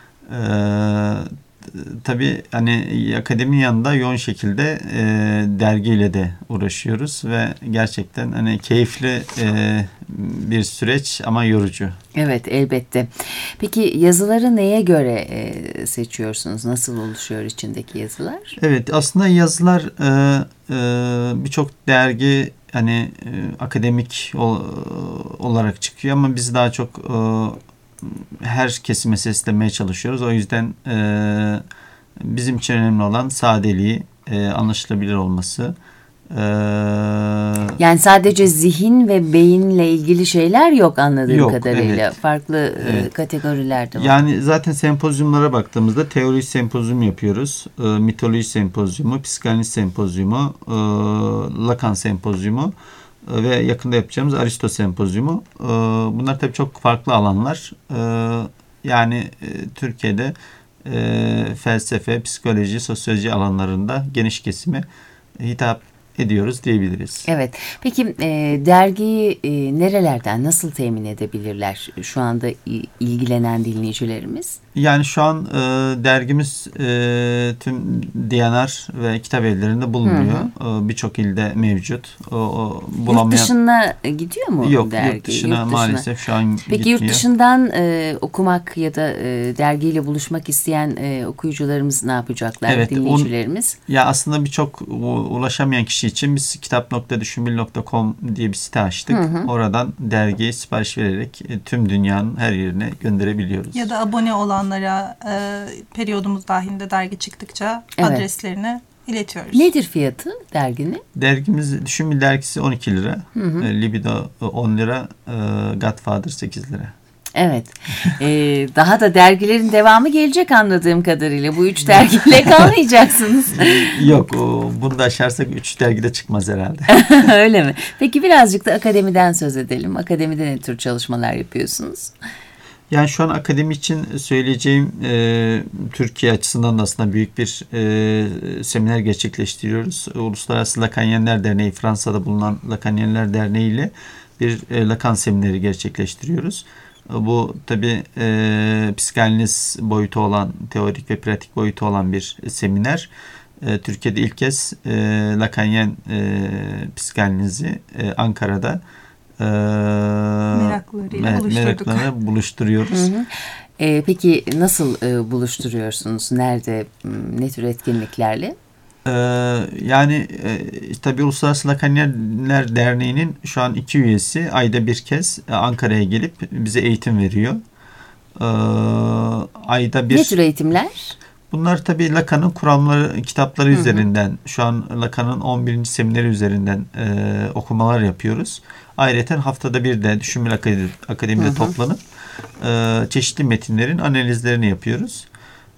Tabii hani akademinin yanında yoğun şekilde dergiyle de uğraşıyoruz ve gerçekten hani keyifli bir süreç ama yorucu. Evet, elbette. Peki yazıları neye göre seçiyorsunuz? Nasıl oluşuyor içindeki yazılar? Evet, aslında yazılar birçok dergi hani akademik olarak çıkıyor ama biz daha çok her kesime seslemeye çalışıyoruz. O yüzden bizim için önemli olan sadeliği, anlaşılabilir olması, Yani sadece zihin ve beyinle ilgili şeyler yok anladığım Yok, kadarıyla. evet. Farklı Evet. kategoriler de var. Yani zaten sempozyumlara baktığımızda teori sempozyum yapıyoruz. Mitoloji sempozyumu, psikanaliz sempozyumu, Lacan sempozyumu ve yakında yapacağımız Aristo sempozyumu. Bunlar tabii çok farklı alanlar. Yani Türkiye'de felsefe, psikoloji, sosyoloji alanlarında geniş kesime hitap ediyoruz diyebiliriz. Evet. Peki dergiyi nerelerden nasıl temin edebilirler şu anda ilgilenen dinleyicilerimiz? Yani şu an dergimiz tüm D&R ve kitap evlerinde bulunuyor. Birçok ilde mevcut. Yurt dışına gidiyor mu Yok, dergi? yurt dışına maalesef şu an Peki gitmiyor. yurt dışından okumak ya da dergiyle buluşmak isteyen okuyucularımız ne yapacaklar, Evet, dinleyicilerimiz? Ya aslında birçok ulaşamayan kişi için biz kitap.düşünbil.com diye bir site açtık. Oradan dergiye sipariş vererek tüm dünyanın her yerine gönderebiliyoruz. Ya da abone olanlara periyodumuz dahilinde dergi çıktıkça Evet. adreslerini iletiyoruz. Nedir fiyatı derginin? Dergimiz Düşünbil dergisi 12 lira. Libido 10 lira. Godfather 8 lira. Evet. Daha da dergilerin devamı gelecek anladığım kadarıyla. Bu 3 dergiyle kalmayacaksınız. Yok, bunu da aşarsak 3 dergide çıkmaz herhalde. Öyle mi? Peki birazcık da akademiden söz edelim. Akademide ne tür çalışmalar yapıyorsunuz? Yani şu an akademi için söyleyeceğim Türkiye açısından da aslında büyük bir seminer gerçekleştiriyoruz. Uluslararası Lacanyenler Derneği, Fransa'da bulunan Lacanyenler Derneği ile bir Lacan semineri gerçekleştiriyoruz. Bu tabii psikanaliz boyutu olan, teorik ve pratik boyutu olan bir seminer. Türkiye'de ilk kez Lacanyen psikanalizi Ankara'da meraklarıyla buluştururuyoruz. Peki nasıl buluşturuyorsunuz? Nerede, ne tür etkinliklerle? Yani tabii Uluslararası Lacanyenler Derneği'nin şu an 2 üyesi ayda bir kez Ankara'ya gelip bize eğitim veriyor. Ayda bir. Ne tür eğitimler? Bunlar tabii Lacan'ın kuramları, kitapları üzerinden, şu an Lacan'ın 11. semineri üzerinden okumalar yapıyoruz. Ayrıca haftada bir de Düşünbil Akademi'de toplanıp çeşitli metinlerin analizlerini yapıyoruz.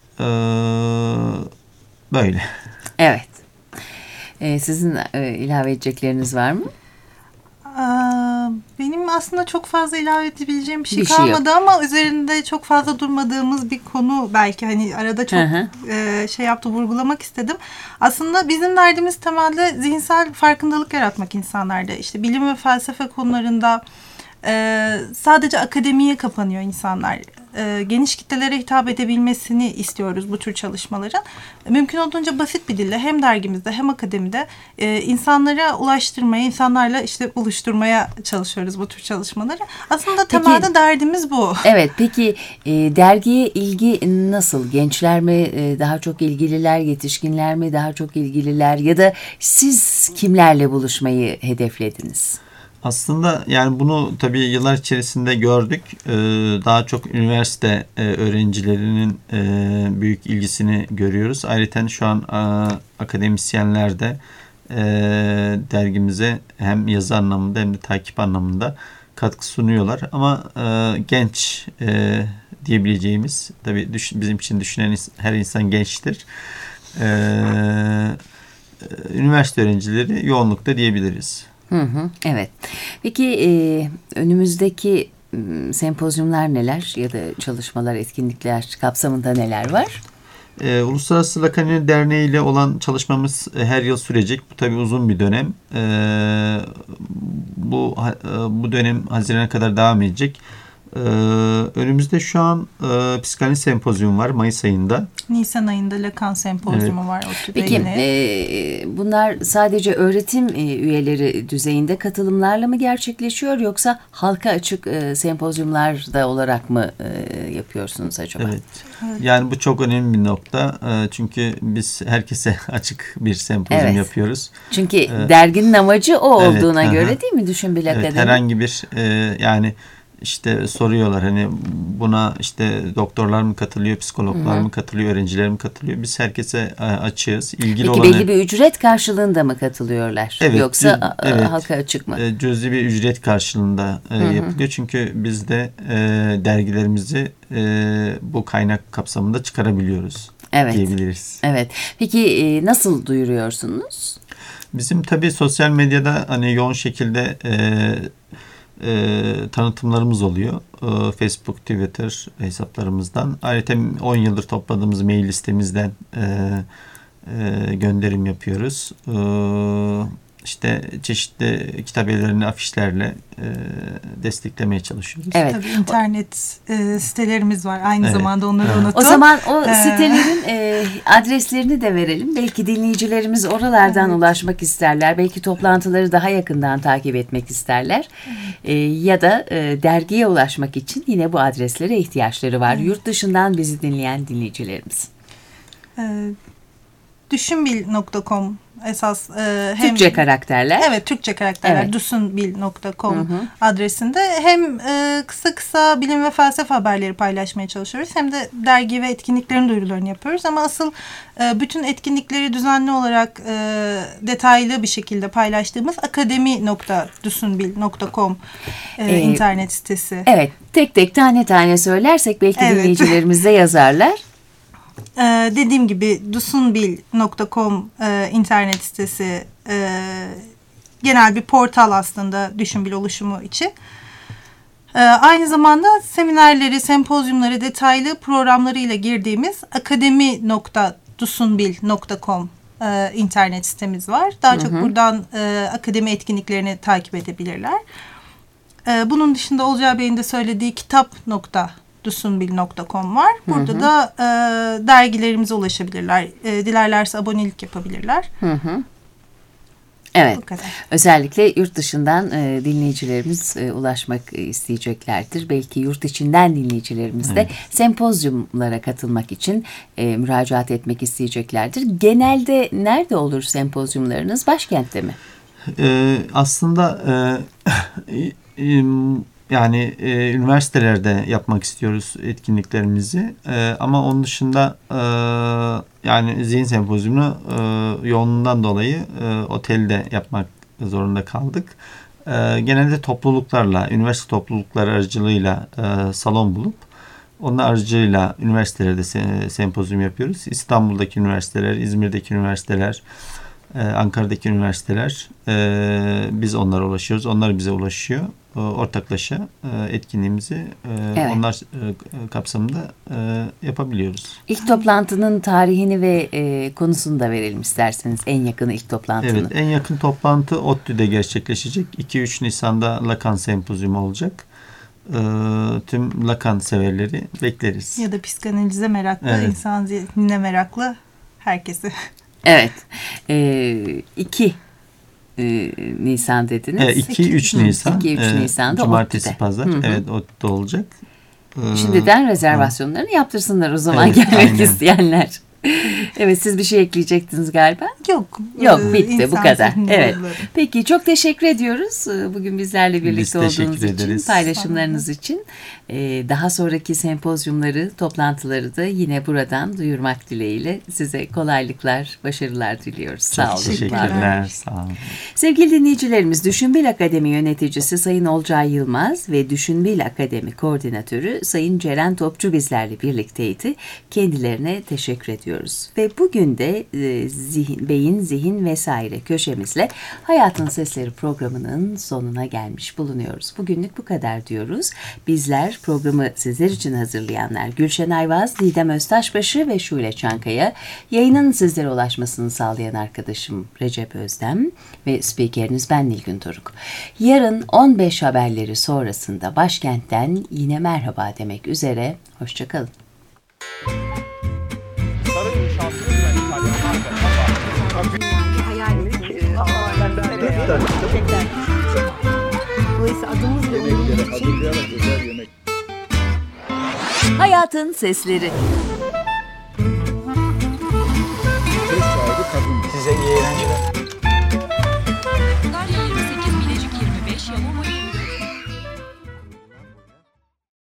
Böyle. Evet. Sizin ilave edecekleriniz var mı? Benim aslında çok fazla ilave edebileceğim bir şey Bir şey kalmadı ama üzerinde çok fazla durmadığımız bir konu belki hani arada çok vurgulamak istedim. Aslında bizim derdimiz temelde zihinsel farkındalık yaratmak insanlarda. İşte bilim ve felsefe konularında sadece akademiye kapanıyor insanlar. Geniş kitlelere hitap edebilmesini istiyoruz bu tür çalışmaların. Mümkün olduğunca basit bir dille hem dergimizde hem akademide insanlara ulaştırmaya, insanlarla işte buluşturmaya çalışıyoruz bu tür çalışmaları. Aslında temelde derdimiz bu. Evet, peki dergiye ilgi nasıl? Gençler mi daha çok ilgililer, yetişkinler mi daha çok ilgililer ya da siz kimlerle buluşmayı hedeflediniz? Aslında yani bunu tabii yıllar içerisinde gördük. Daha çok üniversite öğrencilerinin büyük ilgisini görüyoruz. Ayrıca şu an akademisyenler de dergimize hem yazı anlamında hem de takip anlamında katkı sunuyorlar. Ama genç diyebileceğimiz, tabii bizim için düşünen her insan gençtir. Üniversite öğrencileri yoğunlukta diyebiliriz. Evet. Peki önümüzdeki sempozyumlar neler ya da çalışmalar, etkinlikler kapsamında neler var? Uluslararası Lacanyen Derneği ile olan çalışmamız her yıl sürecek. Bu tabii uzun bir dönem. Bu dönem Haziran'a kadar devam edecek. Önümüzde şu an psikanaliz sempozyum var Mayıs ayında. Nisan ayında Lacan sempozyumu var. Peki bunlar sadece öğretim üyeleri düzeyinde katılımlarla mı gerçekleşiyor yoksa halka açık sempozyumlar da olarak mı yapıyorsunuz acaba? Evet. Yani bu çok önemli bir nokta. Çünkü biz herkese açık bir sempozyum yapıyoruz. Çünkü derginin amacı o olduğuna göre değil mi? Düşünbil Akademi. Herhangi bir yani işte soruyorlar hani buna işte doktorlar mı katılıyor, psikologlar mı katılıyor, öğrenciler mi katılıyor? Biz herkese açığız. İlgili Peki belli bir ücret karşılığında mı katılıyorlar? Evet, Yoksa evet, halka açık mı? Cüzi bir ücret karşılığında yapılıyor. Çünkü biz de dergilerimizi bu kaynak kapsamında çıkarabiliyoruz diyebiliriz. Evet. Peki nasıl duyuruyorsunuz? Bizim tabii sosyal medyada hani yoğun şekilde tanıtımlarımız oluyor. Facebook, Twitter hesaplarımızdan. Ayrıca 10 yıldır topladığımız mail listemizden gönderim yapıyoruz. İşte çeşitli kitabelerini afişlerle desteklemeye çalışıyoruz. Evet. Tabii internet sitelerimiz var. Aynı zamanda onları unuttum. O zaman o sitelerin adreslerini de verelim. Belki dinleyicilerimiz oralardan ulaşmak isterler. Belki toplantıları daha yakından takip etmek isterler. Ya da dergiye ulaşmak için yine bu adreslere ihtiyaçları var. Yurt dışından bizi dinleyen dinleyicilerimiz. Düşünbil.com esas Türkçe karakterler. Evet, Türkçe karakterler. Evet. Düşünbil.com adresinde hem kısa kısa bilim ve felsefe haberleri paylaşmaya çalışıyoruz. Hem de dergi ve etkinliklerin duyurularını yapıyoruz. Ama asıl bütün etkinlikleri düzenli olarak detaylı bir şekilde paylaştığımız akademi.düşünbil.com internet sitesi. Evet, tek tek tane söylersek belki dinleyicilerimiz de yazarlar. Dediğim gibi dusunbil.com internet sitesi genel bir portal aslında Düşünbil oluşumu için. Aynı zamanda seminerleri, sempozyumları, detaylı programlarıyla girdiğimiz akademi.dusunbil.com internet sitemiz var. Daha çok buradan akademi etkinliklerini takip edebilirler. Bunun dışında Olcay Bey'in de söylediği kitap.dusunbil.com var. Burada da dergilerimize ulaşabilirler. Dilerlerse abonelik yapabilirler. Evet. Özellikle yurt dışından dinleyicilerimiz ulaşmak isteyeceklerdir. Belki yurt içinden dinleyicilerimiz de sempozyumlara katılmak için müracaat etmek isteyeceklerdir. Genelde nerede olur sempozyumlarınız? Başkentte mi? Aslında yani üniversitelerde yapmak istiyoruz etkinliklerimizi. Ama onun dışında yani zihin sempozyumunu yoğunluğundan dolayı otelde yapmak zorunda kaldık. Genelde topluluklarla, üniversite toplulukları aracılığıyla salon bulup onun aracılığıyla üniversitelerde sempozyum yapıyoruz. İstanbul'daki üniversiteler, İzmir'deki üniversiteler, Ankara'daki üniversiteler, biz onlara ulaşıyoruz. Onlar bize ulaşıyor. Ortaklaşa etkinliğimizi onlar kapsamında yapabiliyoruz. İlk toplantının tarihini ve konusunu da verelim isterseniz. En yakın ilk toplantının. Evet, en yakın toplantı ODTÜ'de gerçekleşecek. 2-3 Nisan'da Lacan sempozyumu olacak. Tüm Lacan severleri bekleriz. Ya da psikanalize meraklı, insan zihnine meraklı herkesi. Evet. 2 Nisan dediniz. Evet, 2-3 Nisan. 2-3 Nisan'da Cumartesi, ODTÜ'de. Pazar. Evet, ODTÜ'de olacak. Şimdiden rezervasyonlarını yaptırsınlar o zaman gelmek isteyenler. Evet, siz bir şey ekleyecektiniz galiba. Yok, bitti bu kadar. Evet. Peki, çok teşekkür ediyoruz bugün bizlerle birlikte olduğunuz için, paylaşımlarınız için. Daha sonraki sempozyumları, toplantıları da yine buradan duyurmak dileğiyle size kolaylıklar, başarılar diliyoruz. Sağ olun. Teşekkürler. Sağ olun. Sevgili dinleyicilerimiz, Düşünbil Akademi yöneticisi Sayın Olcay Yılmaz ve Düşünbil Akademi koordinatörü Sayın Ceren Topçu bizlerle birlikteydi. Kendilerine teşekkür ediyoruz. Ve bugün de Beyin, Zihin vesaire köşemizle Hayatın Sesleri programının sonuna gelmiş bulunuyoruz. Bugünlük bu kadar diyoruz. Bizler programı sizler için hazırlayanlar Gülşen Ayvaz, Didem Öztaşbaşı ve Şule Çankaya, yayının sizlere ulaşmasını sağlayan arkadaşım Recep Özdem ve spikeriniz ben Nilgün Toruk. Yarın 15 haberleri sonrasında başkentten yine merhaba demek üzere. Hoşçakalın. Hayatın Sesleri.